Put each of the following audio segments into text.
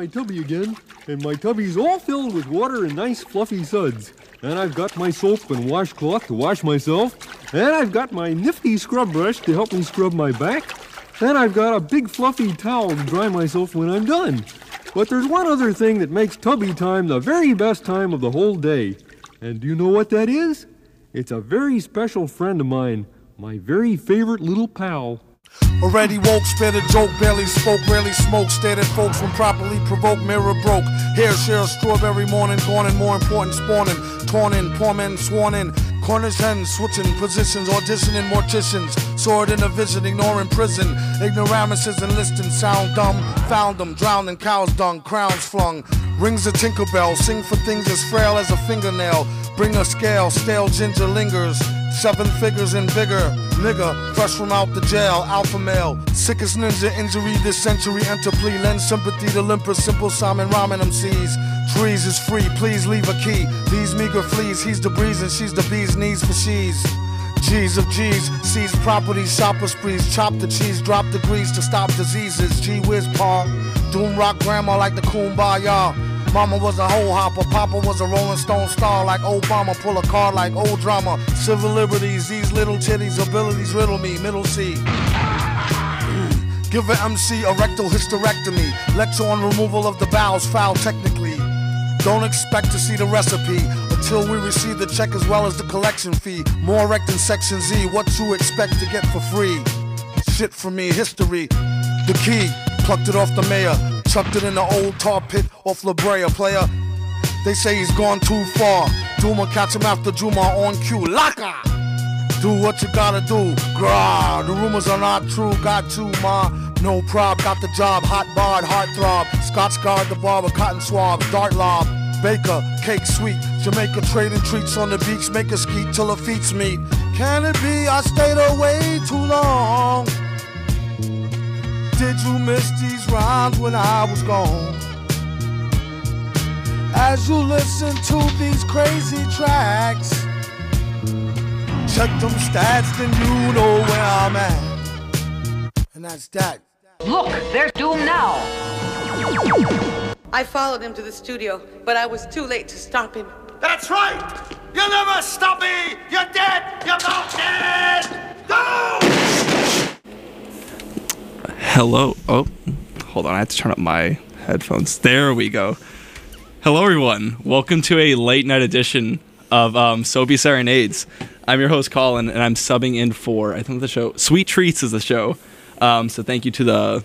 tubby again, and my tubby's all filled with water and nice fluffy suds. And I've got my soap and washcloth to wash myself, and I've got my nifty scrub brush to help me scrub my back, and I've got a big fluffy towel to dry myself when I'm done. But there's one other thing that makes tubby time the very best time of the whole day. And do you know what that is? It's a very special friend of mine, my very favorite little pal. Already woke, spit a joke, barely spoke, rarely smoked, stared at folks when properly provoked, mirror broke. Hair share, strawberry morning, gone and more important, spawning, torn in, poor men sworn in. Cornish hens, switching positions, auditioning morticians. Saw it in a vision, ignoring prison. Ignoramuses enlisting, sound dumb. Found them, drowned in cow's dung, crowns flung. Rings a Tinkerbell, sing for things as frail as a fingernail. Bring a scale, stale ginger lingers. 7 figures in vigor, nigga, fresh from out the jail, alpha male. Sickest ninja injury this century, enter plea. Lend sympathy to Olympus, simple Simon Ramen MCs. Trees is free, please leave a key. These meager fleas, he's the breeze and she's the bee's knees for she's. G's of G's, seize properties, shopper sprees, chop the cheese, drop degrees to stop diseases. Gee whiz pa, doom rock grandma like the Kumbaya. Mama was a hoe hopper, Papa was a Rolling Stone star like Obama. Pull a card like old drama. Civil liberties, these little titties, abilities riddle me, middle C. Give an MC a rectal hysterectomy. Lecture on removal of the bowels, foul technically. Don't expect to see the recipe until we receive the check as well as the collection fee. More rec than Section Z, what you expect to get for free? Shit for me, history. The key, plucked it off the mayor. Chucked it in the old tar pit off La Brea, player. They say he's gone too far. Duma catch him after Juma on cue. Laka! Do what you gotta do. Grah, the rumors are not true. Got you, ma. No prob, got the job. Hot barred, heartthrob. Scotch guard, the barber, cotton swab. Dart lob, baker, cake sweet. Jamaica trading treats on the beach. Make a skeet till her feets meet. Can it be I stayed away too long? Did you miss these rhymes when I was gone? As you listen to these crazy tracks, check them stats, then you know where I'm at. And that's that. Look, there's Doom now. I followed him to the studio, but I was too late to stop him. That's right! You'll never stop me! You're dead! You're both dead! No! Hello. Oh, hold on. I have to turn up my headphones. There we go. Hello, everyone. Welcome to a late night edition of Soapy Serenades. I'm your host, Colin, and I'm subbing in for, I think the show, Sweet Treats is the show. So thank you to the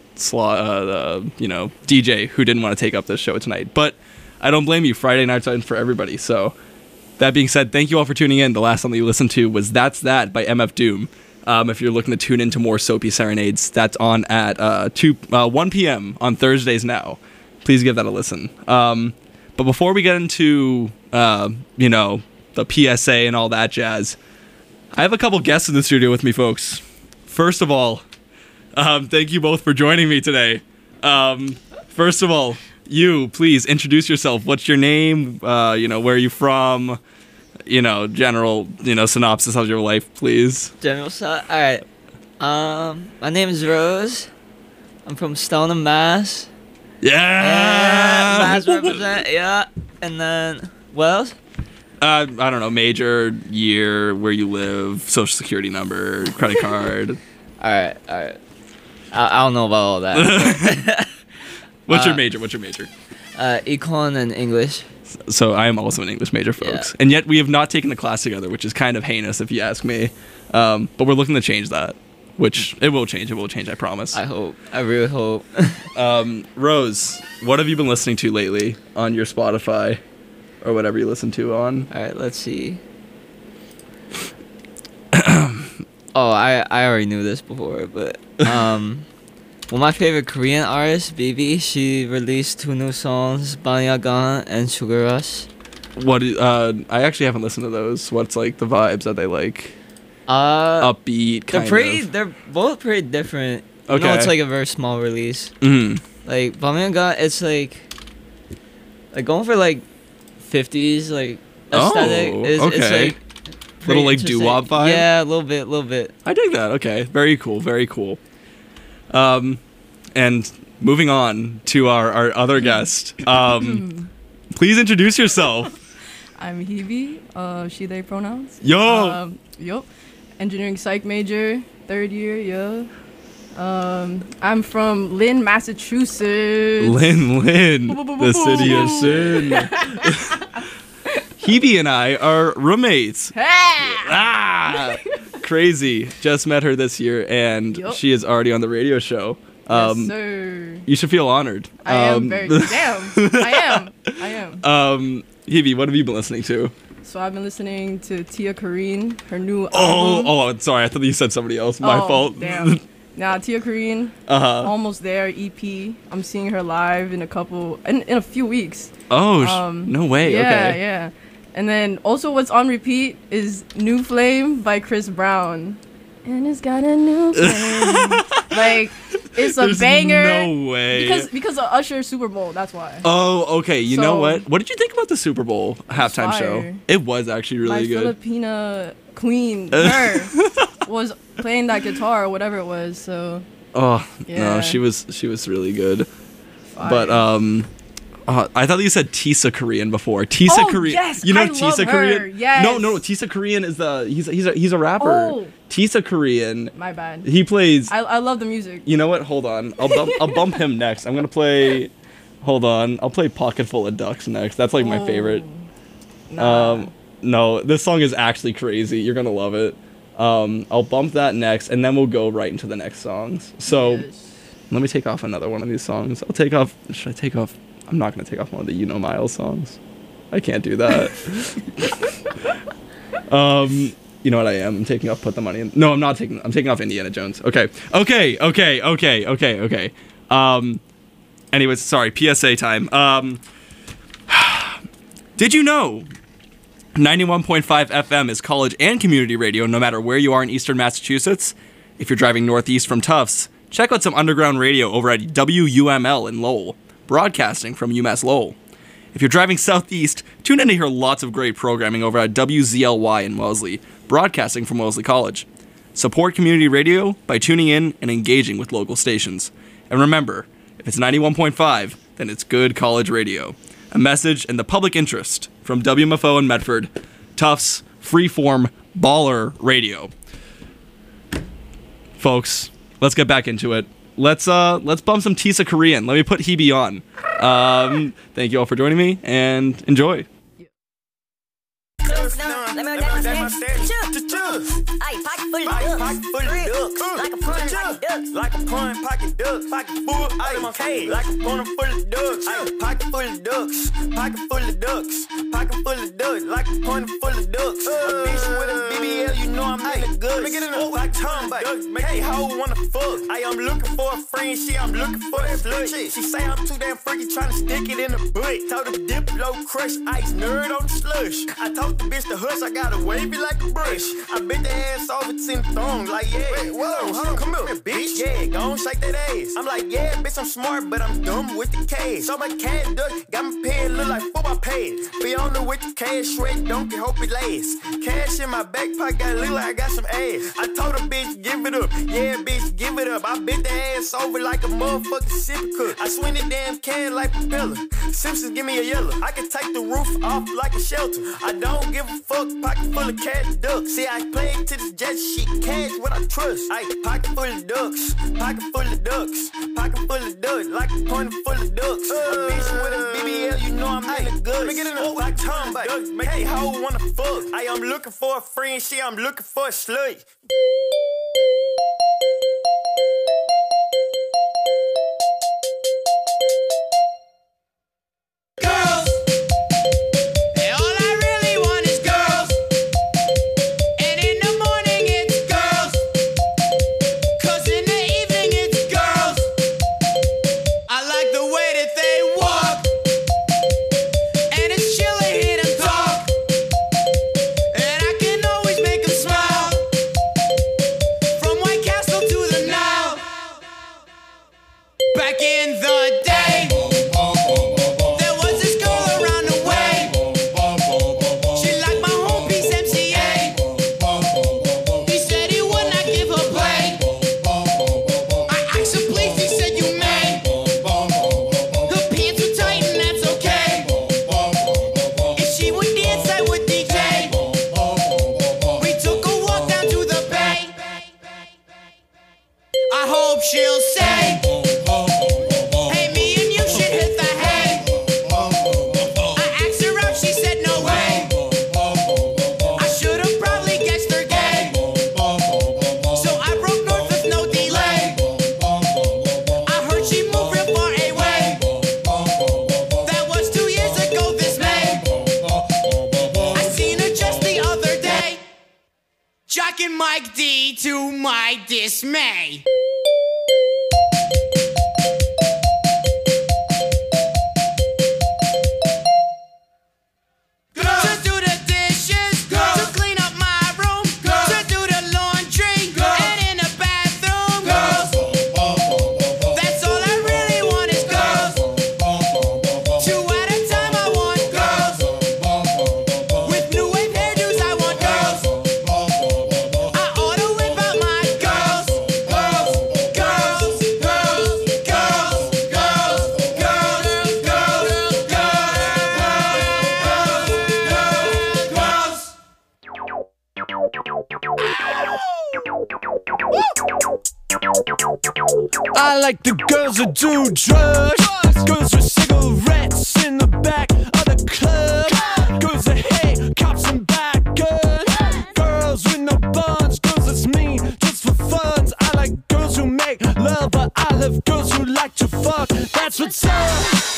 DJ who didn't want to take up this show tonight. But I don't blame you. Friday nights are for everybody. So that being said, thank you all for tuning in. The last song that you listened to was That's That by MF Doom. If you're looking to tune into more Soapy Serenades, that's on at 1 p.m. on Thursdays now. Please give that a listen. But before we get into, the PSA and all that jazz, I have a couple guests in the studio with me, folks. First of all, thank you both for joining me today. First of all, you, please introduce yourself. What's your name? Where are you from? General, synopsis of your life, please. Alright. My name is Rose. I'm from Stoneham, Mass. Yeah! Mass represent, yeah. And then, what else? I don't know, major, year, where you live, social security number, credit card. Alright. I don't know about all that. What's your major? Econ and English. So I am also an English major, folks. Yeah. And yet we have not taken a class together, which is kind of heinous if you ask me. But we're looking to change that, which it will change, I promise. I hope. I really hope. Rose, what have you been listening to lately on your Spotify or whatever you listen to on? All right, let's see. I already knew this before, but well, my favorite Korean artist, BB, she released 2 new songs, Banyagan and Sugar Rush. What? I actually haven't listened to those. What's like the vibes that they like? Upbeat, kind of. They're both pretty different. Okay. It's like a very small release. Mm-hmm. Like Banyagan, it's like going for like 50s like aesthetic. Oh, okay. It's like little like doo-wop vibe. Yeah, a little bit. I dig that. Okay, very cool. And moving on to our other guest. Please introduce yourself. I'm Hebe, she, they pronouns. Yo! Yup. Engineering psych major, 3rd year, yeah. I'm from Lynn, Massachusetts. Lynn, the city of sin. Hebe and I are roommates. Crazy. Just met her this year, and she is already on the radio show. Yes, sir. You should feel honored. I am very. Damn. I am. Hebe, what have you been listening to? So I've been listening to Tia Kareen, her new album. Oh, sorry. I thought you said somebody else. My fault. Damn. Nah, Tia Kareen, Almost There EP. I'm seeing her live in a few weeks. Oh, no way. Yeah, okay. Yeah. And then also what's on repeat is New Flame by Chris Brown. And it's got a new flame. Like, it's a banger. No way. Because of Usher's Super Bowl, that's why. Oh, okay. You know what? What did you think about the Super Bowl halftime show? It was actually really good. My Filipina queen, her, was playing that guitar or whatever it was, so. Oh, yeah. no, she was really good. Fire. But, I thought you said Tisa Korean before. Tisa Korean. Yes, you know I Tisa love Korean? her. Yes. No. Tisa Korean is he's a rapper. Oh. Tisa Korean. My bad. He plays. I love the music. You know what? Hold on. I'll bump him next. I'm gonna play. Hold on. I'll play Pocket Full of Ducks next. That's like my favorite. Nah. No, this song is actually crazy. You're gonna love it. I'll bump that next, and then we'll go right into the next songs. So, let me take off another one of these songs. Should I take off? I'm not gonna take off one of the You Know Miles songs. I can't do that. You know what I am? I'm taking off Put the Money In. No, I'm not taking. I'm taking off Indiana Jones. Okay. Anyways, sorry. PSA time. Did you know 91.5 FM is college and community radio no matter where you are in eastern Massachusetts? If you're driving northeast from Tufts, check out some underground radio over at WUML in Lowell, broadcasting from UMass Lowell. If you're driving southeast, tune in to hear lots of great programming over at WZLY in Wellesley, broadcasting from Wellesley College. Support community radio by tuning in and engaging with local stations. And remember, if it's 91.5, then it's good college radio. A message in the public interest from WMFO in Medford, Tufts Freeform Baller Radio. Folks, let's get back into it. Let's bump some Tisa Korean. Let me put Hebe on. Thank you all for joining me, and enjoy. Ay, pocket full of ducks. Like a pun, pocket ducks. Like a pun, pocket ducks. Pocket full, ay, my cage. Like a pun full of ducks. Ay, pocket full of ducks. Pocket full of ducks. Pocket full of ducks. Like a pun full of ducks. A bitch with a BBL, you know I'm in the goods. Make it in a like tongue, but hey, hoe wanna fuck. Ay, I'm looking for a friend, I'm looking for that slut. She say I'm too damn freaky, trying to stick it in the butt. Told her Diplo crush, ice nerd on the slush. I told the bitch to hush, I gotta wave it like a brush. I bit the ass off, it's in the thong, like yeah. Wait, whoa, hold on, come here, bitch. Yeah, go on, shake that ass. I'm like, yeah, bitch, I'm smart, but I'm dumb with the cash. So my cash duck, got my pen, look like football pads. Be on the with the cash, shred, donkey, hope it lasts. Cash in my back pocket, got look like I got some ass. I told her, bitch, give it up. Yeah, bitch, give it up. I bit the ass over like a motherfucking sippy cook. I swing the damn can like propeller. Simpsons, give me a yellow. I can take the roof off like a shelter. I don't give a fuck, pocket full of cash ducks. See, I play to this jet shit, cash what I trust. Ay, pocket full of ducks, pocket full of ducks, pocket full of ducks, like a pun full of ducks. A bitch with a BBL, you know I'm in the goods. Make it in a like tongue, but hey, hoe wanna fuck. Ay, I'm looking for a friend, I'm looking for a slut. Mike D to my dismay. To do the dishes, to clean up my room, to do the laundry, and in the bathroom, girls. That's all I really want is girls. 2 at a time I want girls. With new wave hairdos I want girls. I ought to whip out my girls. Girls, girls, girls, girls, girls, girls, girls, I like the girls that do drugs, girls with cigarettes in the back of the club, girls that hate cops and bikers, girls with no buns, girls that's mean just for fun. I like girls who make love, but I love girls who like to fuck. That's what's up.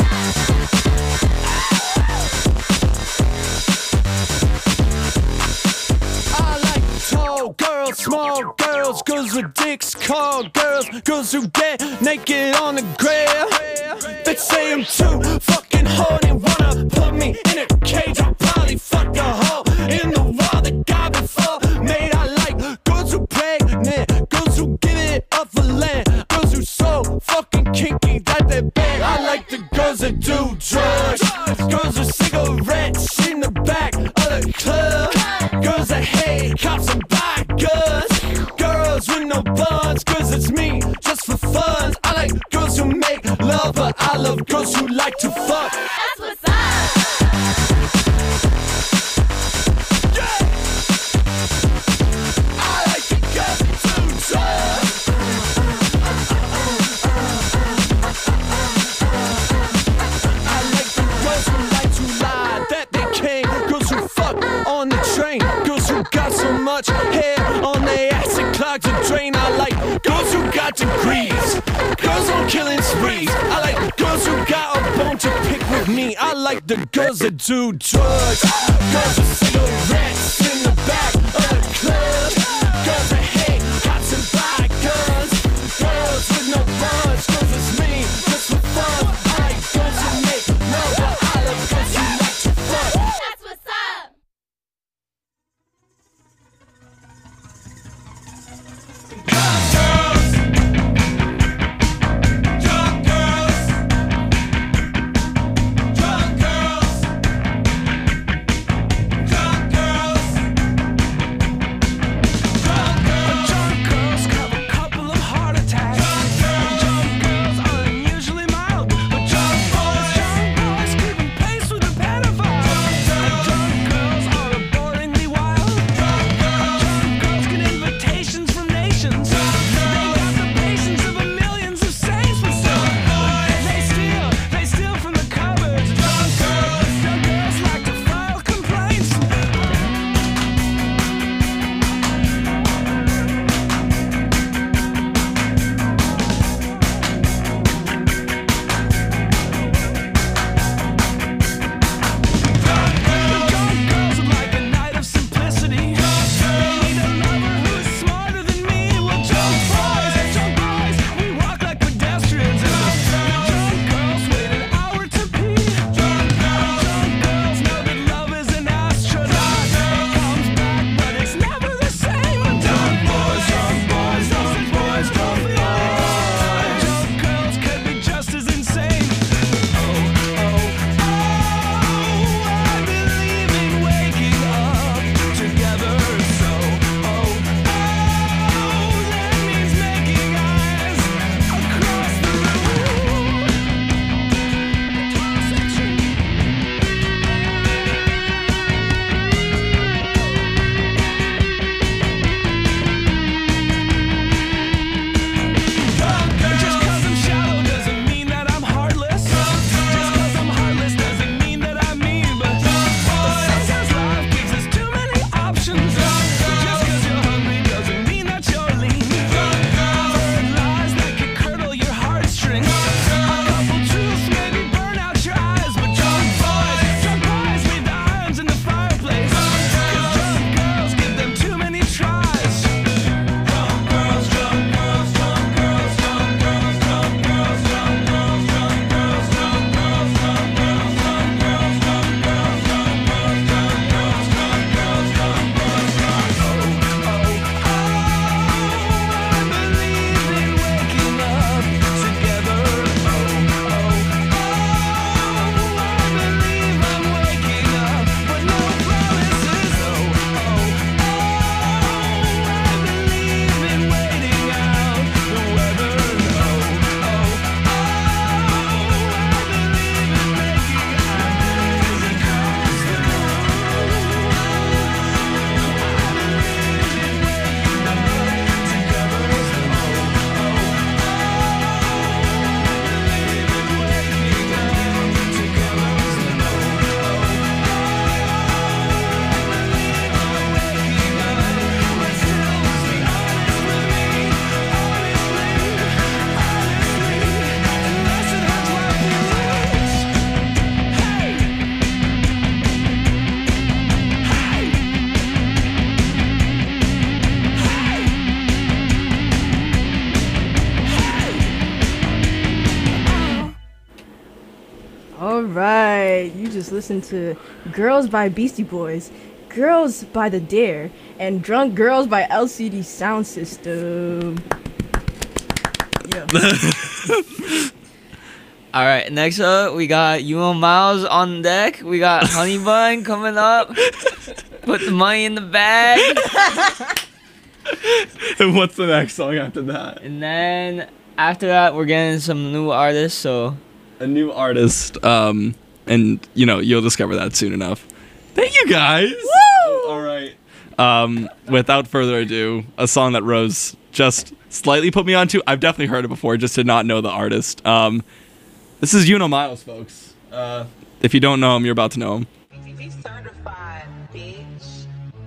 I like tall girls, small girls, girls with dicks, call girls, girls who get naked on the grill. They say I'm too fucking horny, wanna put me in a cage. I'll probably fuck a hole in the wall that got before made. I like girls who pregnant, girls who give it up for land, girls who so fucking kinky that they beg. I like the girls that do drugs, girls with cigarettes in the back of the club, girls that hate cops and bikers, girls with no buns, girls that's me just for fun. I like girls who make love, but I love girls who like to fuck. That's what's up. Yeah. I like the girls that do drugs. I like the girls who like to lie that they came, girls who fuck on the train, girls who got so much hair on their ass it clogs a drain. I like girls who got degrees, girls on killing sprees. I like girls who got a bone to pick with me. I like the girls that do drugs, girls with cigarettes in the back of the club, girls that hate cops and bikers, girls with no buns, girls that's me just for fun. I like girls who make love, but I love girls who like to fuck. That's what's up. Drunk girls, right, you just listened to Girls by Beastie Boys, Girls by The Dare, and Drunk Girls by LCD Sound System. Yeah. All right, next up, we got Yuno Miles on deck. We got Honey Bun coming up. Put the money in the bag. And what's the next song after that? And then after that, we're getting some new artists. So a new artist, and you know you'll discover that soon enough. Thank you guys. Woo! All right. Without further ado, a song that Rose just slightly put me onto. I've definitely heard it before, just did not know the artist. This is Yuno Miles, folks. If you don't know him, you're about to know him. Certified, bitch.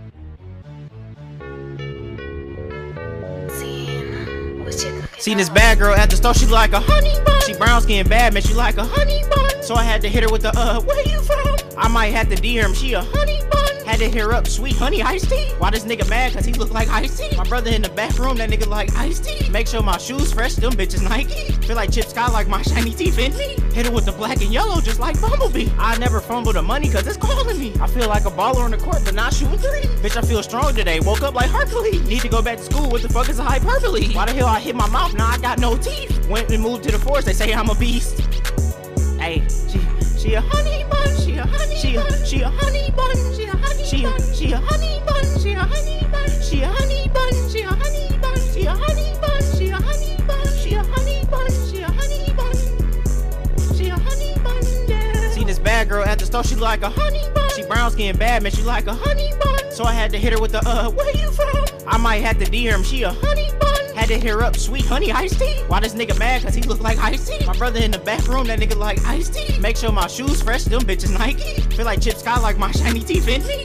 Seen this bad girl at the store, she like a honey bun. She brown skin bad, man, she like a honey bun. So I had to hit her with the, where you from? I might have to DM, she a honey bun. Had to hit her up, sweet honey iced tea. Why this nigga mad? Cause he look like iced tea. My brother in the back room, that nigga like iced tea. Make sure my shoes fresh, them bitches Nike. Feel like Chip Scott like my shiny teeth in me. Hit her with the black and yellow, just like Bumblebee. I never fumble the money cause it's calling me. I feel like a baller on the court, but not shooting three. Bitch, I feel strong today, woke up like Hercules. Need to go back to school, what the fuck is a hyperbole? Why the hell I hit my mouth, now I got no teeth. Went and moved to the forest, they say I'm a beast. Hey, she a honey bun, she a honey bun, she a honey bun, she a honey bun, she a honey bun, she a honey bun, she a honey bun, she a honey bun, she a honey bun, she a honey bun, she a honey bun, she a honey bun, she a honey bun, yeah. Seen this bad girl at the store, she like a honey bun. She brown skin bad, man, she like a honey bun. So I had to hit her with the, where you from? I might have to DM, she a honey bun. Had to hit her up, sweet honey iced tea. Why this nigga mad? Cause he look like iced tea. My brother in the back room, that nigga like iced tea. Make sure my shoes fresh, them bitches Nike. Feel like Chip Scott like my shiny teeth in me.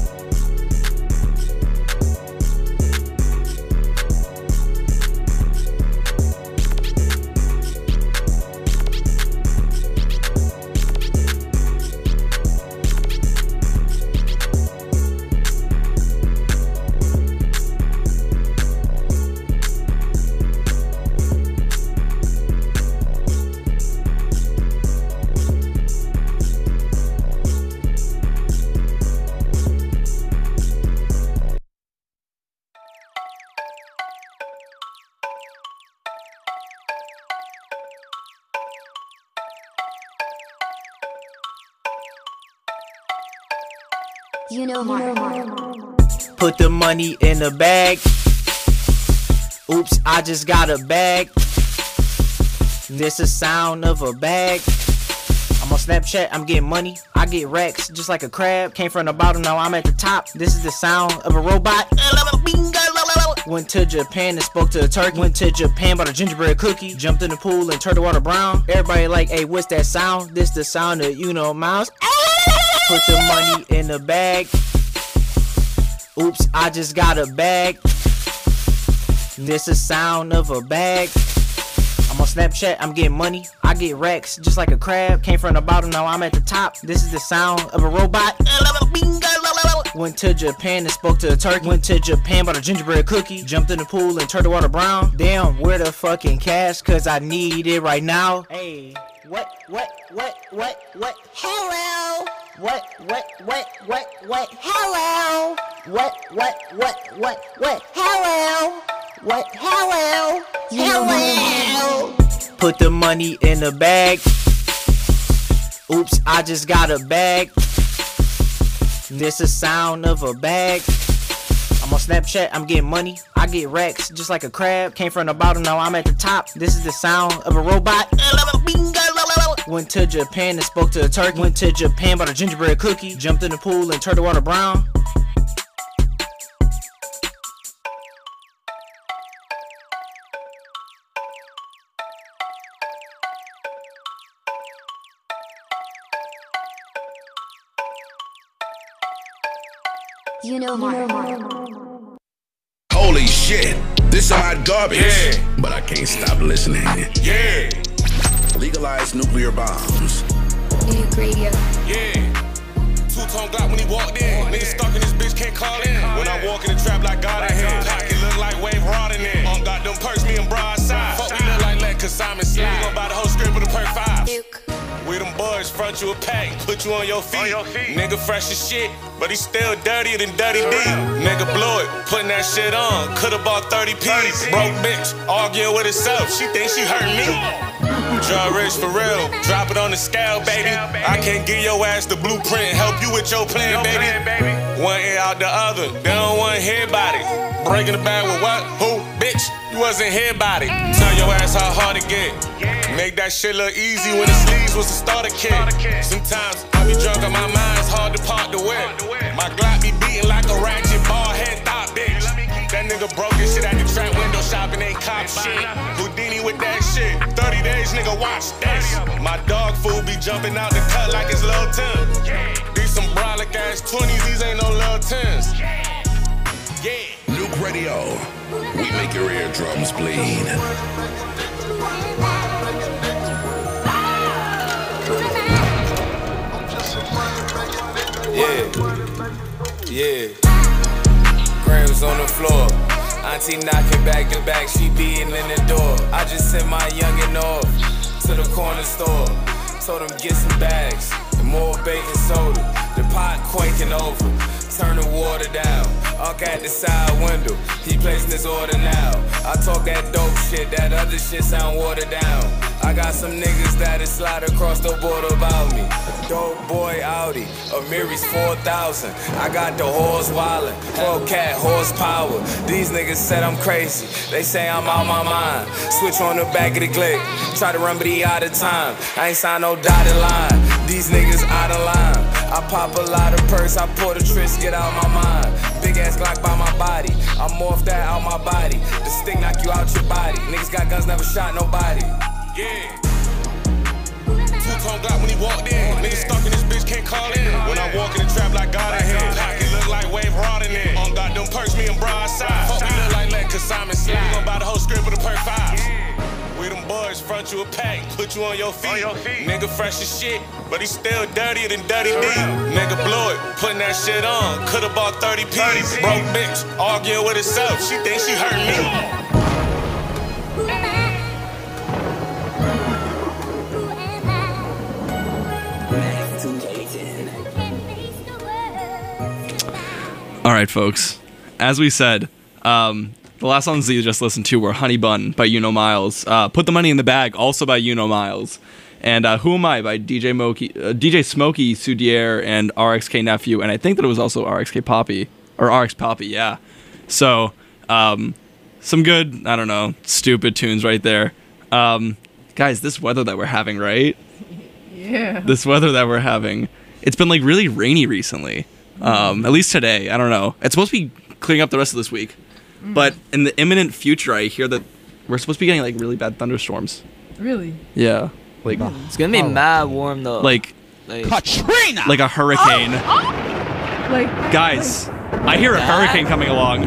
Yuno Miles. Put the money in the bag. Oops, I just got a bag. This is sound of a bag. I'm on Snapchat, I'm getting money. I get racks just like a crab. Came from the bottom, now I'm at the top. This is the sound of a robot. Went to Japan and spoke to a turkey. Went to Japan, bought a gingerbread cookie. Jumped in the pool and turned the water brown. Everybody like, hey, what's that sound? This the sound of Yuno Miles. Put the money in the bag. Oops, I just got a bag. This is sound of a bag. I'm on Snapchat, I'm getting money. I get racks just like a crab. Came from the bottom, now I'm at the top. This is the sound of a robot. Went to Japan and spoke to a turkey. Went to Japan, bought a gingerbread cookie. Jumped in the pool and turned the water brown. Damn, where the fucking cash? Cause I need it right now. Hey, what? Hello. What? Hello. What? Hello. Put the money in the bag. Oops, I just got a bag. This is sound of a bag. I'm on Snapchat, I'm getting money. I get racks just like a crab. Came from the bottom, now I'm at the top. This is the sound of a robot. Went to Japan and spoke to a turkey. Went to Japan, bought a gingerbread cookie. Jumped in the pool and turned the water brown. Yuno Miles. Holy shit, this hot garbage. Yeah. But I can't stop listening. Yeah. Legalize nuclear bombs. New radio. Yeah. Two-tone Glock when he walked in. Niggas stuck in this bitch, can't call in. When I walk in the trap like God in here. Pocket look like Wave Rod in there. Got them perks, me and broadside. Fuck, we look like Lead, cause Simon Slide. We gon' buy the whole script with a perk 5. We them boys, front front you a pack, put you on your feet. Nigga fresh as shit, but he still dirtier than Dirty D. Nigga blew it, putting that shit on. Could've bought 30 P's. Broke bitch, arguing with herself. She thinks she hurt me. Draw rich for real, drop it on the scale, baby. I can't give your ass the blueprint, help you with your plan, baby. One ear out the other, they don't want to hear about it. Breaking the bag with what? Who? Bitch, you wasn't here about it. Tell your ass how hard it get. Make that shit look easy when the sleeves was the starter kit. Sometimes I be drunk on my mind, it's hard to park the whip. My Glock be beating like a ratchet ball head thought, bitch. That nigga broke his shit at the trap window shopping, ain't cop shit. Houdini with that shit. 30 days, nigga, watch this. My dog food be jumping out the cut like it's Lil Tim. These some brolic ass 20s, these ain't no Lil 10s. Yeah. Nuke Radio. We make your eardrums bleed. Yeah. Grams on the floor. Auntie knocking back to back, she beating in the door. I just sent my youngin' off to the corner store. Told him get some bags and more baking soda. The pot quaking over, turn the water down. Unc at the side window, he placing his order now. I talk that dope shit, that other shit sound watered down. I got some niggas that'll slide across the border about me. Dope boy Audi, Amiri's 4,000. I got the horse wildin', Hellcat horsepower. These niggas said I'm crazy, they say I'm out my mind. Switch on the back of the click, try to run but he out of time. I ain't signed no dotted line, these niggas out of line. I pop a lot of perks, I pour the tricks, get out my mind. Big ass Glock by my body, I'm off that out my body. The stick knock you out your body, niggas got guns, never shot nobody. Yeah. Two-tone Glock when he walked in. Niggas stuck in this bitch, can't call in. When I walk in the trap like God ahead. Pocket look like Wave Rod in it. On got them perks, me and broadside. Fuck me look like Let, cause Simon Slide. We gon' buy the whole script with the perk 5s. We them boys, front you a pack, put you on your feet. Nigga fresh as shit, but he still dirtier than Dirty D. Nigga blew it, putting that shit on. Could've bought 30 P's. Broke bitch, arguing with herself. She thinks she hurt me. All right, folks. As we said, the last songs that you just listened to were Honey Bun by You Know Miles, Put the Money in the Bag, also by You Know Miles, and Who Am I by DJ Smokey Sudier and RXK Nephew, and I think that it was also RXK Poppy, or RX Poppy, yeah. So, some good, I don't know, stupid tunes right there. Guys, this weather that we're having, right? Yeah. This weather that we're having, it's been like really rainy recently. At least today, I don't know. It's supposed to be clearing up the rest of this week. But in the imminent future, I hear that we're supposed to be getting like really bad thunderstorms. Really? Yeah. Like it's gonna be mad warm though. Like Katrina. Like a hurricane. Like guys, I hear a hurricane coming along.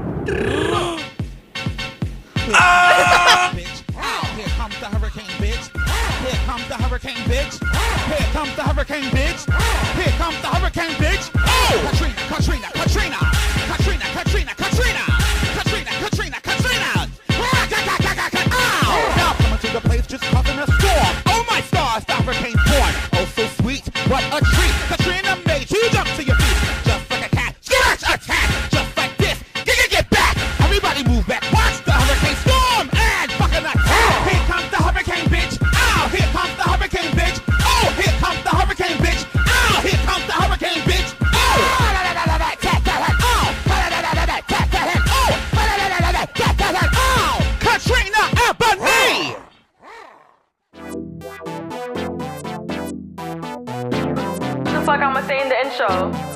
Here comes the hurricane, bitch. Here comes the hurricane, bitch. Here comes the hurricane, bitch. Here comes the hurricane, bitch. Oh! Katrina, Katrina, Katrina. Katrina, Katrina, Katrina. Katrina, Katrina, Katrina. Ow! Now coming to the place just causing a storm. Oh my stars, the hurricane's born. Oh so sweet, what a treat. Katrina made you jump to your feet. Just like a cat, scratch attack. Just like this, get back. Everybody move back. Watch the hurricane storm and fucking attack. Here comes the hurricane, bitch. Ow! Here comes the hurricane, bitch. Oh! Here comes the hurricane, bitch. Ow! Here comes the hurricane, bitch. Katrina Ebony! What the fuck I'ma say in the intro?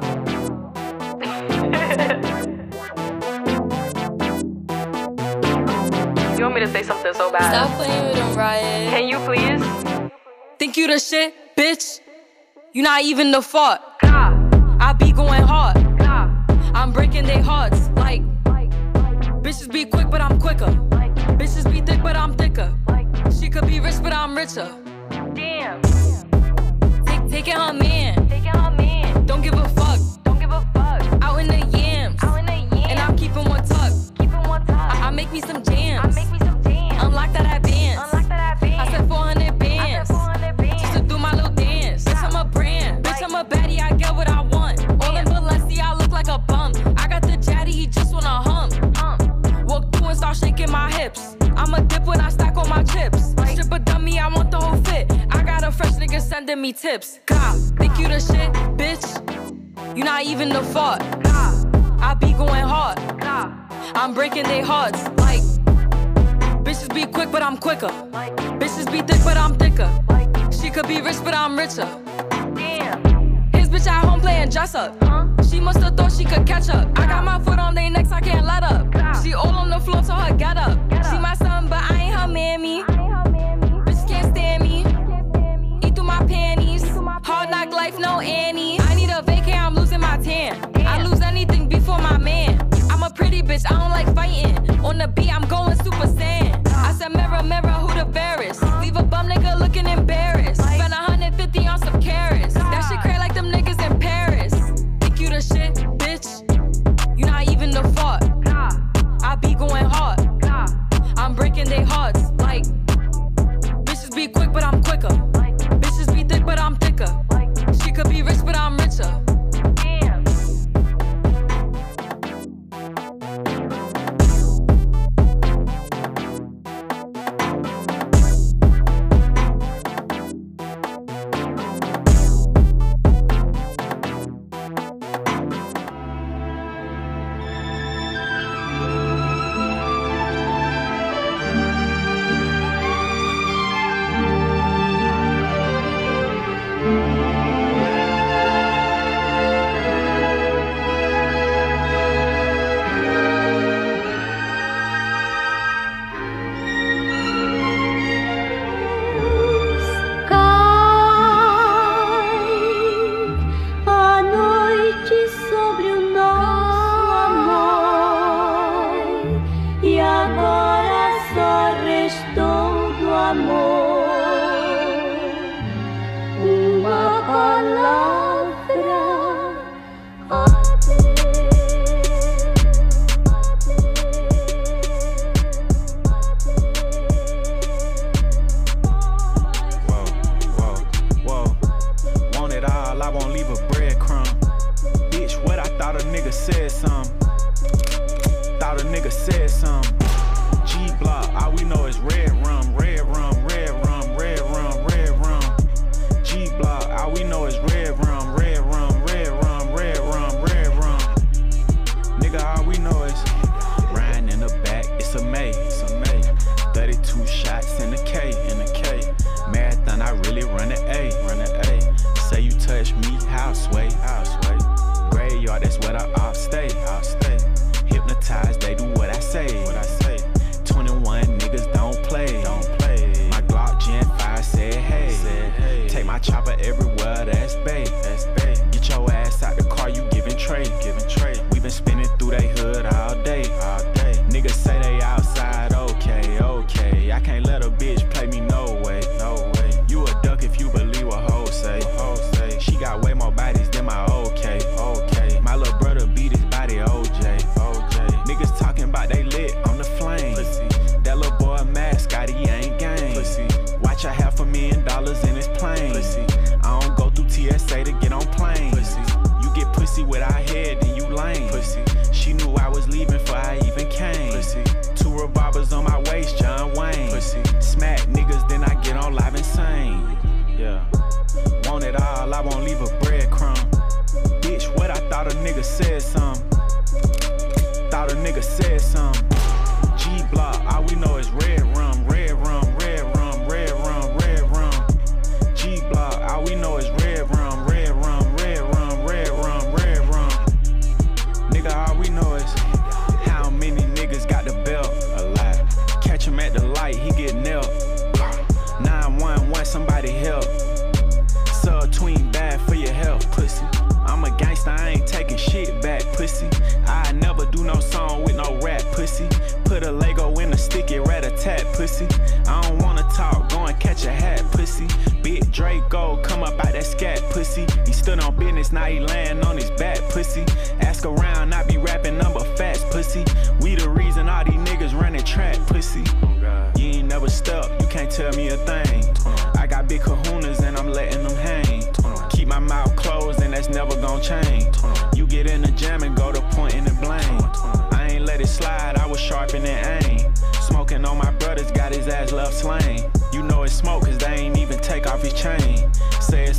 You want me to say something so bad? Stop playing with them, Riot. Can you please? Think you the shit, bitch? You not even the fault. I be going hard. I'm breaking their hearts. Like, bitches be quick, but I'm quicker. Bitches be thick, but I'm thicker. She could be rich, but I'm richer. Damn. Taking her man. Don't give a fuck. Out in the yams. And I'm keeping one tuck. I make me some jams. Unlock that advance. I said 400 bands. Just to do my little dance. Guess I'm a sending me tips. God, think you the shit, bitch? You not even the fault. I be going hard. I'm breaking their hearts. Like, bitches be quick, but I'm quicker. Bitches be thick, but I'm thicker. She could be rich, but I'm richer. Damn. His bitch at home playing dress up. She must've thought she could catch up. I got my foot on their necks, I can't let up. She all on the floor, so her get up. She my son, but I ain't her mammy. Bitch can't stand me. Eat through my panties. Hard knock life, no Annie. I need a vacay, I'm losing my tan. I lose anything before my man. I'm a pretty bitch, I don't like fighting. On the beat, I'm going Super Saiyan. I said, mirror, mirror, who the fairest? Leave a bum nigga looking embarrassed. Spend 150 on some carrots. That shit cray like them niggas in Paris. Think you the shit, bitch? You not even the fault. I be going hard. I'm breaking their hearts. Like, bitches be quick, but I'm quicker. Bitches be thick, but I'm thicker. She could be rich, but I'm richer. Say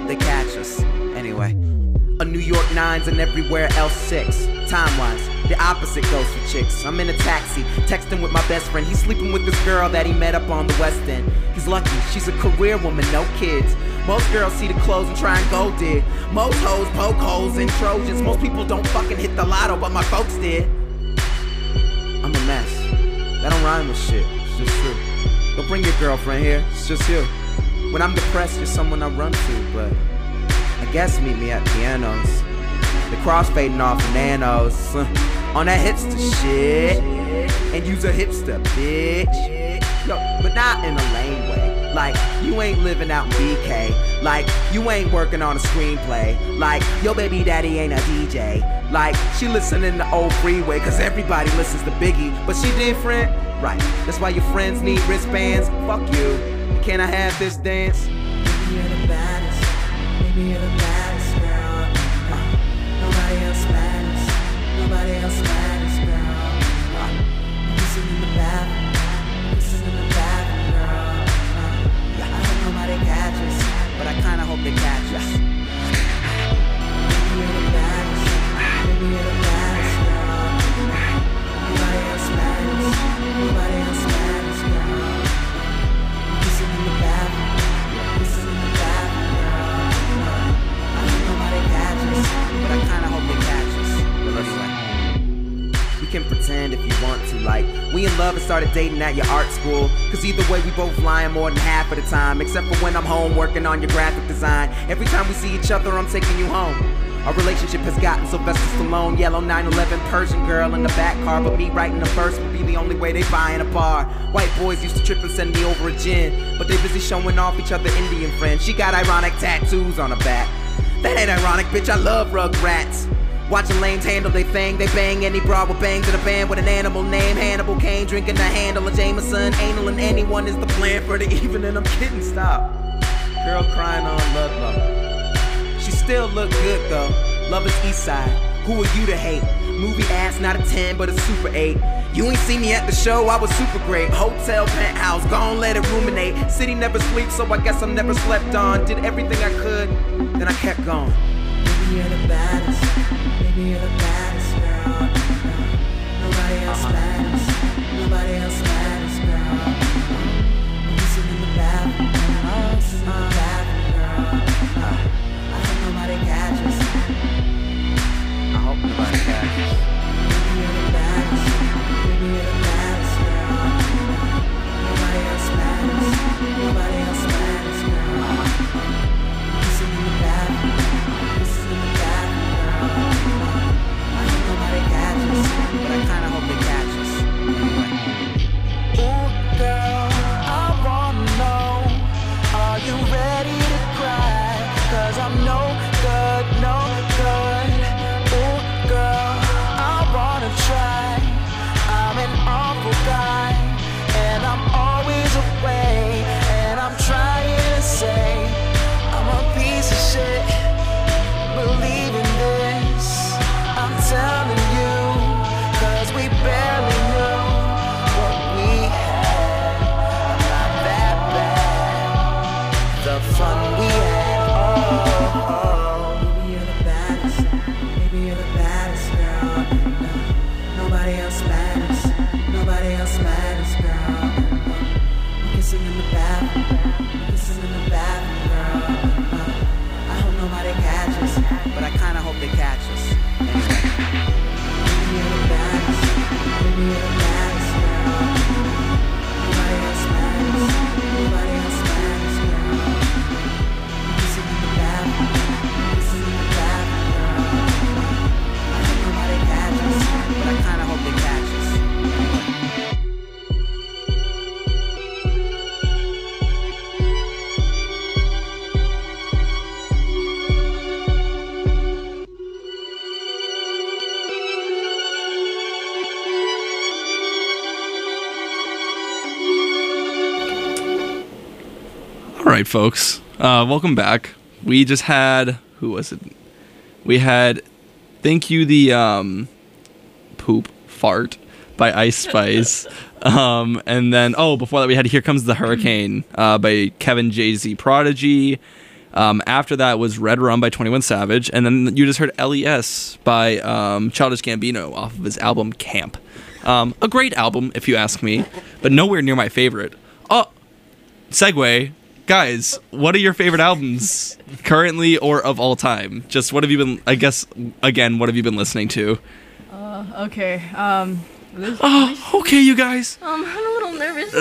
hope they catch us. Anyway, a New York 9's and everywhere else 6. Time-wise, the opposite goes for chicks. I'm in a taxi, texting with my best friend. He's sleeping with this girl that he met up on the West End. He's lucky, she's a career woman, no kids. Most girls see the clothes and try and go dig. Most hoes poke holes in Trojans. Most people don't fucking hit the lotto, but my folks did. I'm a mess. That don't rhyme with shit, it's just true. Don't bring your girlfriend here, it's just you. When I'm depressed, you're someone I run to, but I guess meet me at pianos. The crossfading off the nanos. On that hipster shit. And use a hipster, bitch. Yo, but not in a lame way. Like, you ain't living out in BK. Like, you ain't working on a screenplay. Like, your baby daddy ain't a DJ. Like, she listening to Old Freeway, cause everybody listens to Biggie. But she different, right? That's why your friends need wristbands. Fuck you. Can I have this dance? Maybe you're the baddest. Maybe you're the baddest, girl. Nobody else matters. Nobody else matters, girl. Kissing in the bathroom. Kissing in the bathroom, girl. I hope nobody catches, but I kinda hope they catch us. Maybe you're the baddest. Maybe you're the baddest, girl. Nobody else matters. Nobody else matters, girl. Kissing in the bathroom. Kissing in the bathroom, girl. I hope nobody catches, but I kinda hope they catch us. But anyway, we can pretend if you want to, like we in love and started dating at your art school. Cause either way we both lying more than half of the time, except for when I'm home working on your graphic design. Every time we see each other, I'm taking you home. Our relationship has gotten Sylvester Stallone, yellow 911 Persian girl in the back car. But me writing a verse would be the only way they buy in a bar. White boys used to trip and send me over a gin, but they busy showing off each other Indian friends. She got ironic tattoos on her back. That ain't ironic, bitch, I love Rugrats. Watching lames handle they thing, they bang any broad with bangs in a band with an animal name. Hannibal Kane drinking the handle of Jameson. Anal and anyone is the plan for the evening. I'm kidding, stop. Girl crying on Ludlow. She still look good though. Love is east side. Who are you to hate? Movie ass, not a 10, but a super 8. You ain't see me at the show, I was super great. Hotel, penthouse, gon' let it ruminate. City never sleeps, so I guess I'm never slept on. Did everything I could, then I kept going. Maybe you're the baddest. Maybe you're the baddest, girl. Nobody else matters. Nobody else matters, girl. Kissing in the bathroom. Kissing in the bathroom, girl. I hope nobody catches. I hope nobody catches. Maybe you're the baddest. Maybe you're the baddest, girl. Nobody else matters. Nobody else matters, girl. Kissing in the bathroom. Kissing in the bathroom, girl. I hope nobody catches, but I kinda hope they catch us. Anyway. Ooh, girl, I wanna know, are you ready to cry? Cause I'm no good, no good. Ooh, girl, I wanna try. I'm an awful guy, and I'm always away. And I'm trying to say, I'm a piece of shit. Believe in this, I'm telling you. Cause we barely knew what we had. Not that bad. The fun we had. Oh. Maybe you're the baddest. Maybe you're the baddest, girl. Nobody else matters. Nobody else matters, girl. Kissing in the bathroom. Kissing in the bathroom, girl. I hope nobody catches, but I kinda hope they catch us. Anyway. Maybe you're the baddest. Maybe you're the baddest, girl. Nobody else matters. Nobody else matters, girl. Kissing in the bathroom. Kissing in the bathroom, girl. I hope nobody catches, but I kinda hope they catch us. All right, folks. Welcome back. We just had, who was it? We had Thank You the Poop Fart by Ice Spice. And then, before that we had Here Comes the Hurricane by Kevin Jay-Z Prodigy. After that was Red Rum by 21 Savage, and then you just heard LES by Childish Gambino off of his album Camp. A great album, if you ask me, but nowhere near my favorite. Oh, segue. Guys, what are your favorite albums currently or of all time? Just what have you been, I guess, again, what have you been listening to? Okay. Okay, you guys. I'm a little nervous.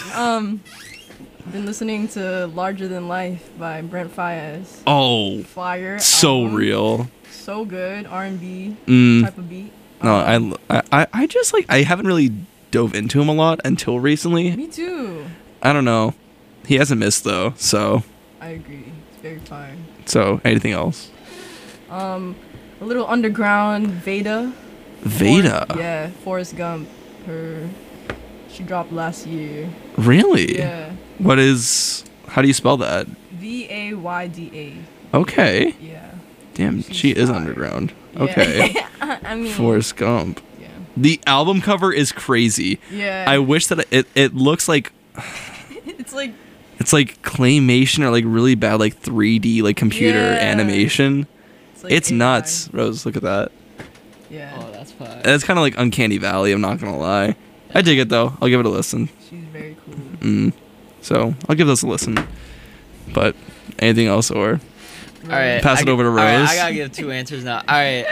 Been listening to Larger Than Life by Brent Faiyaz. Oh, fire. So album. real. So good. R&B type of beat. No, I just like, I haven't really dove into him a lot until recently. Me too. I don't know. He hasn't missed though, so. I agree. It's very fire. So, anything else? A little underground, Veda. Veda? Forrest Gump. She dropped last year. Really? Yeah. How do you spell that? Vayda. Okay. Yeah. Damn, she is underground. Yeah. Okay. I mean. Forrest Gump. Yeah. The album cover is crazy. Yeah. I wish that it looks like. It's like claymation or like really bad like 3D like computer animation. It's nuts. Rose, look at that. Yeah. Oh, that's fine. It's kind of like Uncanny Valley, I'm not gonna lie. I dig it though. I'll give it a listen. She's very cool. So I'll give this a listen. But anything else or? All right. Pass it over to Rose. All right, I gotta give 2 answers now. All right.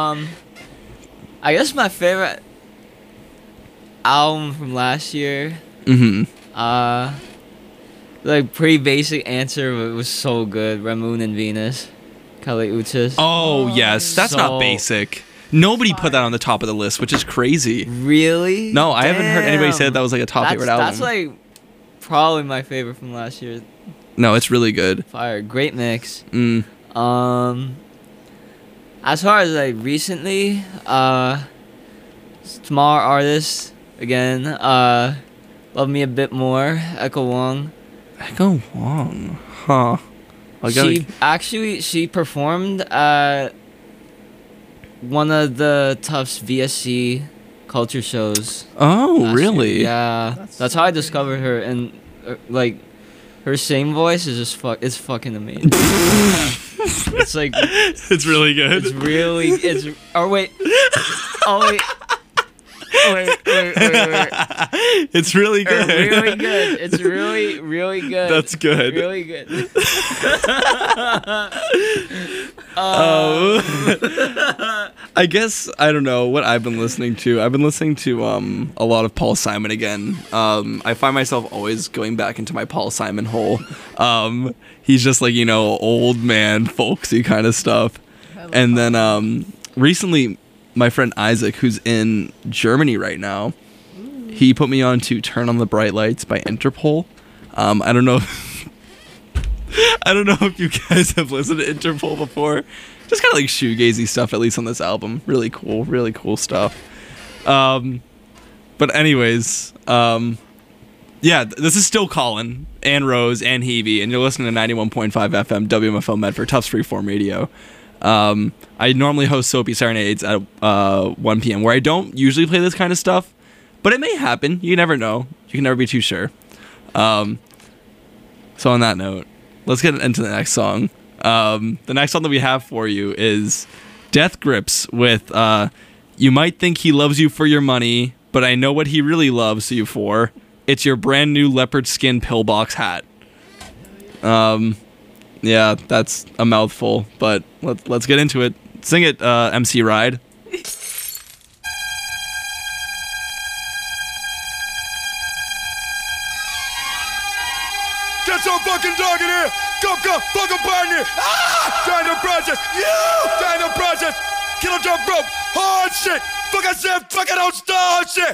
I guess my favorite album from last year. Like pretty basic answer, but it was so good. Moon and Venus, Kali Uchis. Oh yes, that's not basic. Nobody put that on the top of the list, which is crazy. Really? No, I haven't heard anybody say that was like a top favorite album. That's like probably my favorite from last year. No, it's really good. Fire, great mix. As far as like recently, smaller artists again. Love Me a Bit More, Echo Wong. Echo Wong, huh? She performed at one of the Tufts VSC culture shows. Oh, really? Yeah, that's how I discovered her, and like her singing voice is just it's fucking amazing. It's like it's really good. It's really wait. It's really good. Really good. It's really, really good. That's good. Really good. I guess I don't know what I've been listening to. I've been listening to a lot of Paul Simon again. I find myself always going back into my Paul Simon hole. He's just like, old man folksy kind of stuff. And then recently my friend Isaac, who's in Germany right now, he put me on to Turn on the Bright Lights by Interpol. I don't know if you guys have listened to Interpol before. Just kind of like shoegazy stuff, at least on this album. Really cool stuff. But anyways, yeah, this is still Colin and Rose and Hevie, and you're listening to 91.5 FM WMFL Medford, Tufts Freeform Radio. I normally host Soapy Serenades at 1 p.m. where I don't usually play this kind of stuff, but it may happen. You never know. You can never be too sure. So on that note, let's get into the next song. The next song that we have for you is Death Grips with You Might Think He Loves You for Your Money, but I Know What He Really Loves You For. It's your brand new leopard skin pillbox hat. Yeah, that's a mouthful, but let's get into it. Sing it, MC Ride. Get so fucking dog in here! Go, fuck up on you! Trying to process! Trying to process! Kill a jump rope! Hard shit! Fuck I said, fucking don't start shit!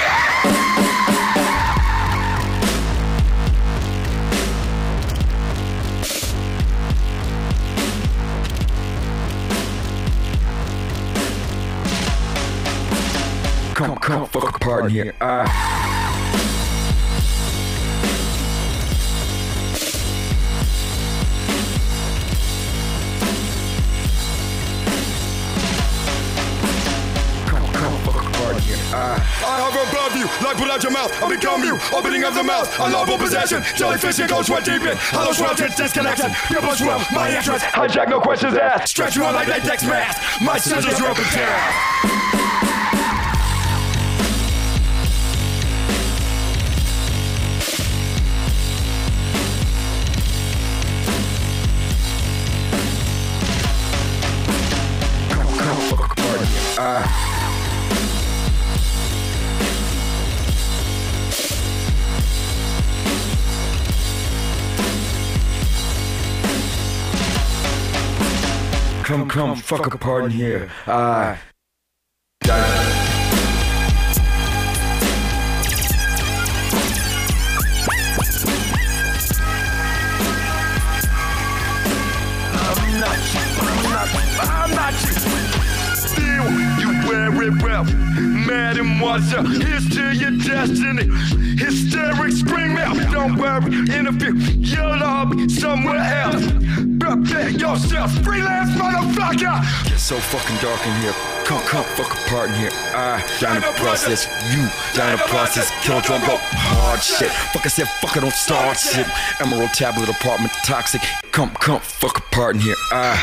Come, fuck apart in here. Come, fuck apart in here. I hover above you, like pull out your mouth. I become you, opening of the mouth. Unlawful possession, jellyfish and goes sweat deep in. Hollow swelters, disconnection. People swim, my entrance. Hijack, no questions asked. Stretch you out like latex mask. My scissors are open tear. Come, fuck a pardon here. I'm not you. Still, you wear it well. Mademoiselle, here's to your destiny. Hysteric spring mouth. Don't worry, interview. You'll all be somewhere else. Prepare yourself, freelance motherfucker. It's so fucking dark in here. Come, fuck a pardon here. Down the process, you down the process. Kill drum go hard shit. Fuck I said, fuck I don't start shit. Emerald tablet apartment toxic. Come, fuck a pardon here.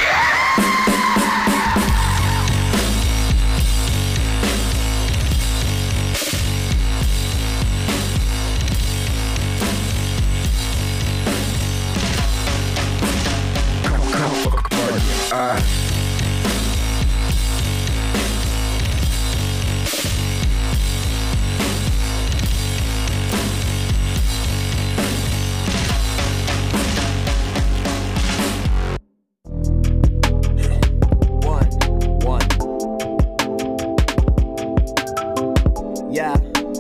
Yeah.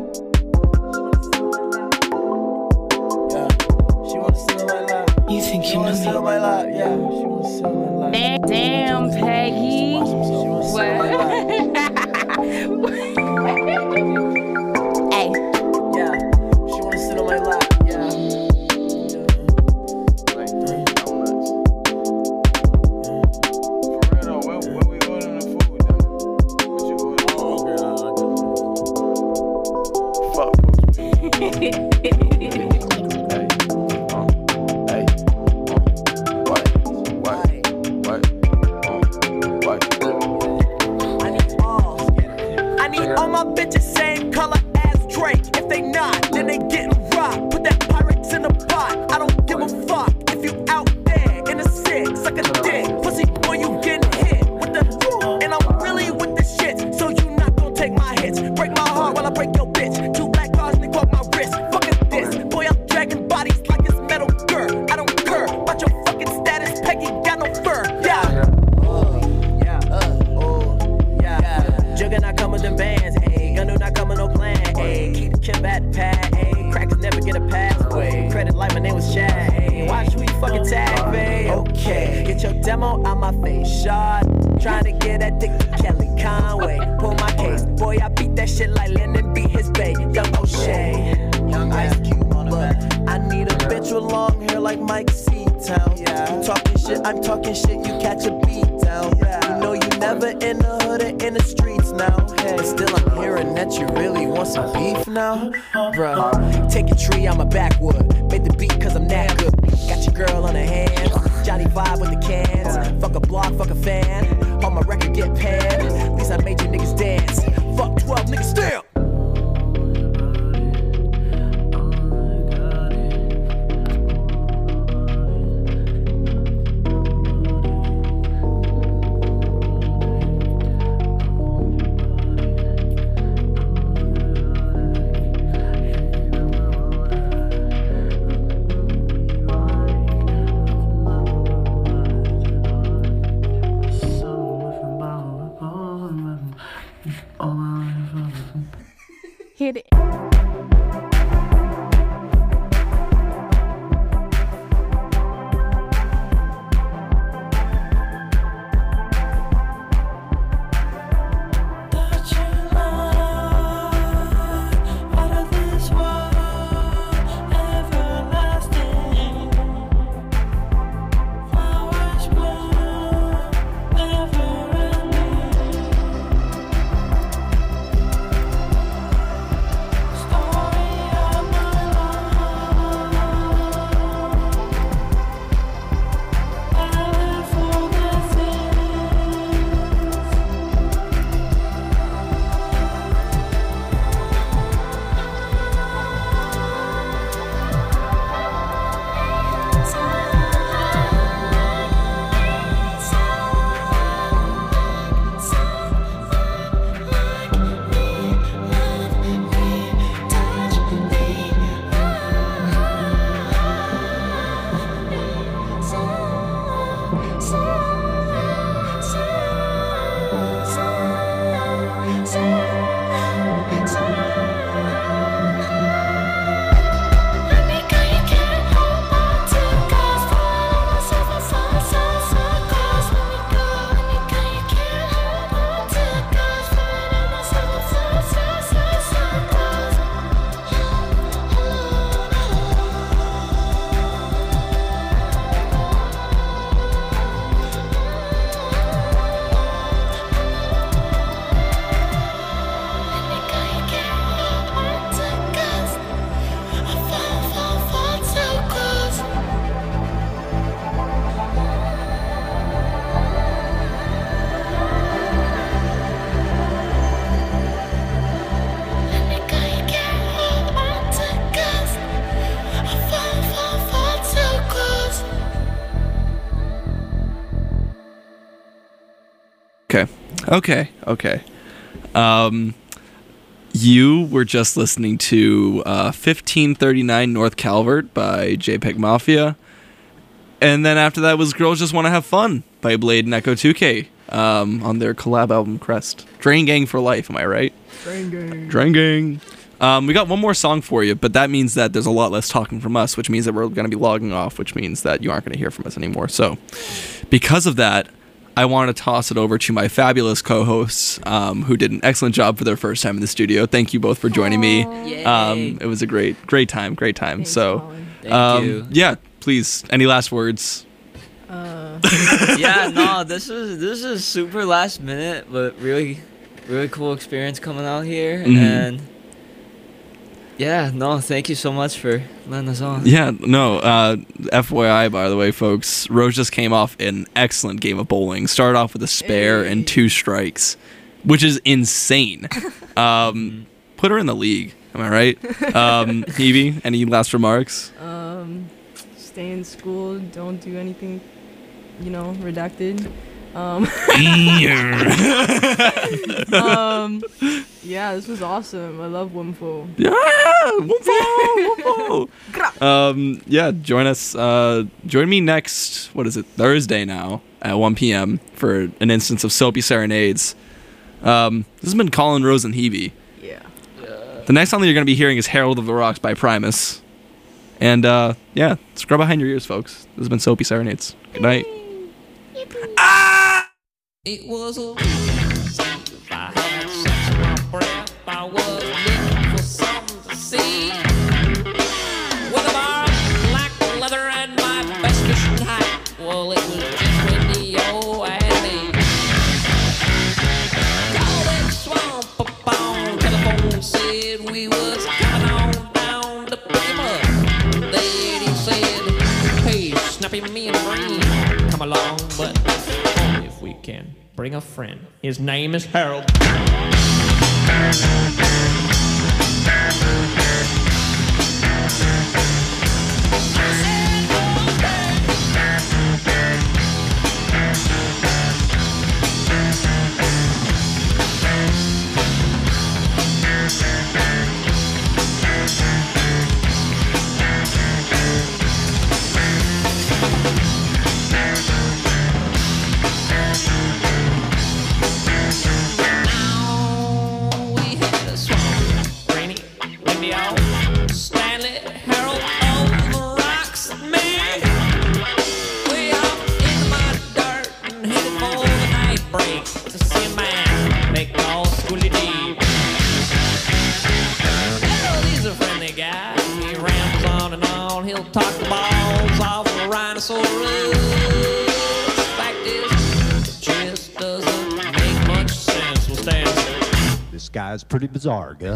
She wanna sit on my lap. You think you wanna sit on my lap? Yeah. She wanna sit on my lap. Damn, Peggy. Hey. Yeah. She wanna sit on my lap. Yeah. I need all my bitches same color as Drake. If they not, then they getting rocked. Put that Pyrex in the pot. I don't give a fuck if you out there in a six, suck a dick, pussy boy, you getting hit with the and I'm really with the shit. So you not gonna take my hits. Break my heart while I break your bitch. 2 black cars and they broke my wrist. Fuck is this? Boy, I'm dragging bodies like it's Metal Gear. I don't care about your fucking status. Peggy got no fur. Yeah. Jugger not coming them bands, ayy. Gun do not come with no plan, ayy. Keep the chip at the pad, ayy. Crackers never get a pathway. Credit like my name was Chad, ayy. Why should we fucking tag, babe? Okay, get your demo out my face, shot. Trying to get that dick to Kelly Conway. Pull my case, boy, I beat that shit like Lennon beat his bae. Young O'Shea, young Ice Cube on the back. I need a bitch with long hair like Mike C-Town. Yeah. You talking shit, I'm talking shit, you catch a beat down. Yeah. You know you never in the hood or in the streets now. Hey, still I'm hearing that you really want some beef now. Bruh, take a tree, I'm a backwood. Made the beat cause I'm that good. Got your girl on her hands. Johnny vibe with the cans. Fuck a block, fuck a fan. On my record get panned. At least I made you niggas dance. Fuck 12 niggas still. Hit it. Okay. You were just listening to 1539 North Calvert by JPEG Mafia. And then after that was Girls Just Want to Have Fun by Blade and Echo 2K on their collab album Crest. Drain Gang for life, am I right? Drain Gang. We got one more song for you, but that means that there's a lot less talking from us, which means that we're going to be logging off, which means that you aren't going to hear from us anymore. So because of that, I want to toss it over to my fabulous co-hosts who did an excellent job for their first time in the studio. Thank you both for joining me. It was a great time. Thanks, so, Thank you. Yeah, please, any last words? Yeah, no, this is super last minute, but really cool experience coming out here. And yeah, no, thank you so much for letting us on. Yeah, no, FYI, by the way, folks, Rose just came off an excellent game of bowling. Started off with a spare and 2 strikes, which is insane. Put her in the league, am I right? Hebe, any last remarks? Stay in school, don't do anything, redacted. Yeah, this was awesome. I love Wumfo. Yeah, Wumfo. Yeah, join us. Join me next, Thursday now at 1 p.m. for an instance of Soapy Serenades. This has been Colin, Rose, and Hebe. Yeah. The next song that you're going to be hearing is Herald of the Rocks by Primus. And yeah, scrub behind your ears, folks. This has been Soapy Serenades. Good night. It was a if I had sex in my breath, I was looking for something to see. With a bar, black leather, and my best fishing hat. Well, it was just Wendy, O, and me. Called that swamp up on telephone, said we was coming on down to pick him up. Lady said, hey, Snappy, me and Green, come along, but if we can bring a friend. His name is Harold. Talk the balls off a rhinoceros. Fact is, it just doesn't make much sense. We'll stand. This guy's pretty bizarre, Gus.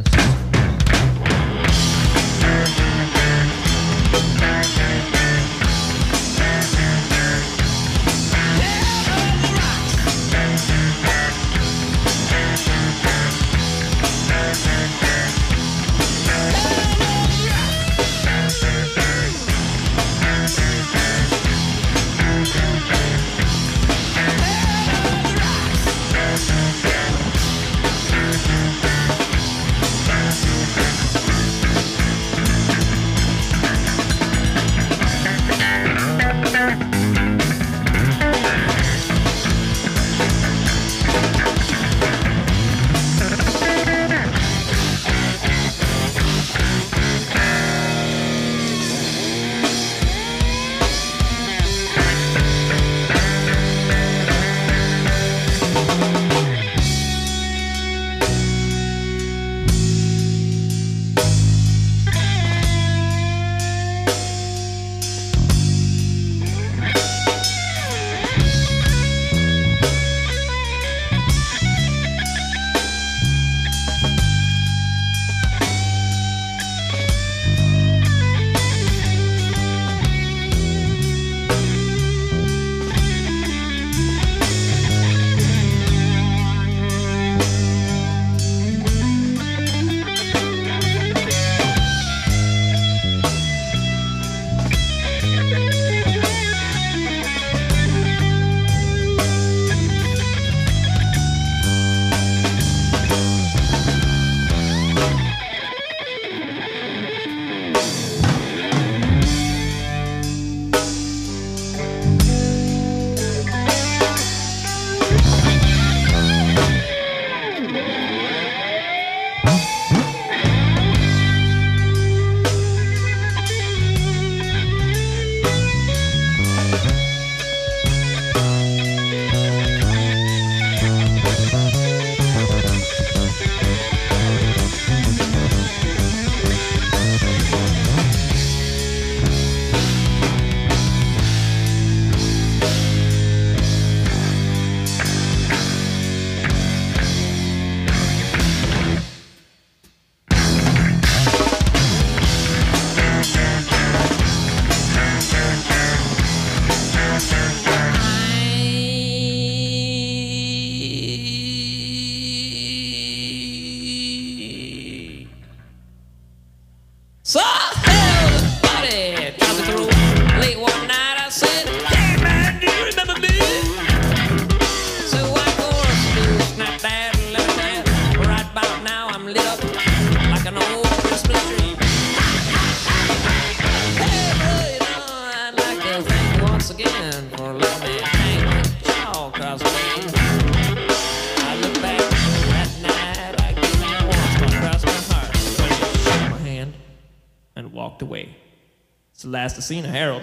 an old Christmas tree. Hey, well, you know, I'd like to thank you once again for letting me hang with y'all across the way. I look back that night, I gave you warmth across my heart. So I shook my hand and walked away. It's the last I've seen of Harold.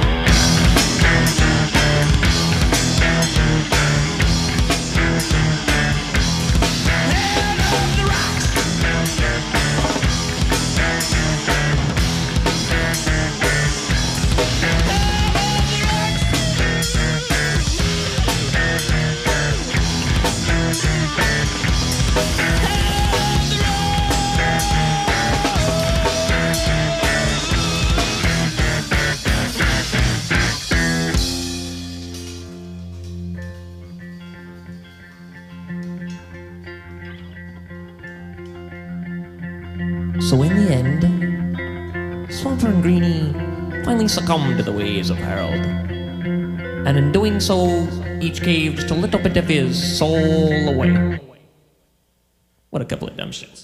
So in the end, Swamper and Greenie finally succumbed to the ways of Harold. And in doing so, each gave just a little bit of his soul away. What a couple of dumb shits.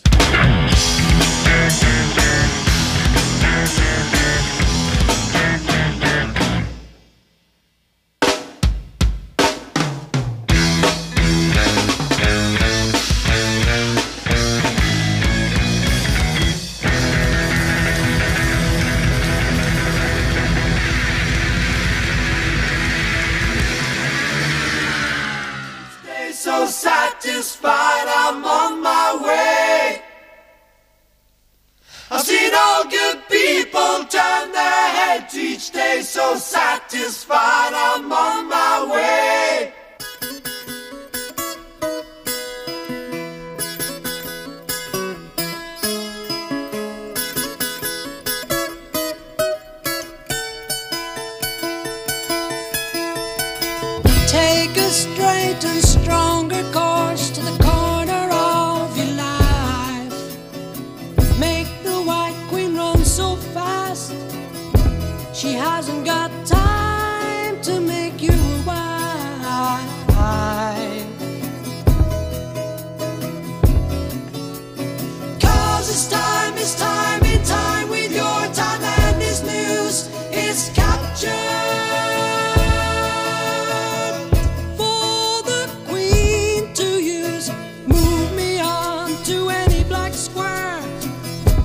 So satisfied, I'm on my way. I've seen all good people turn their heads each day. So satisfied, I'm on my way. Take a straight and stronger course to the corner of your life. Make the White Queen run so fast, she hasn't got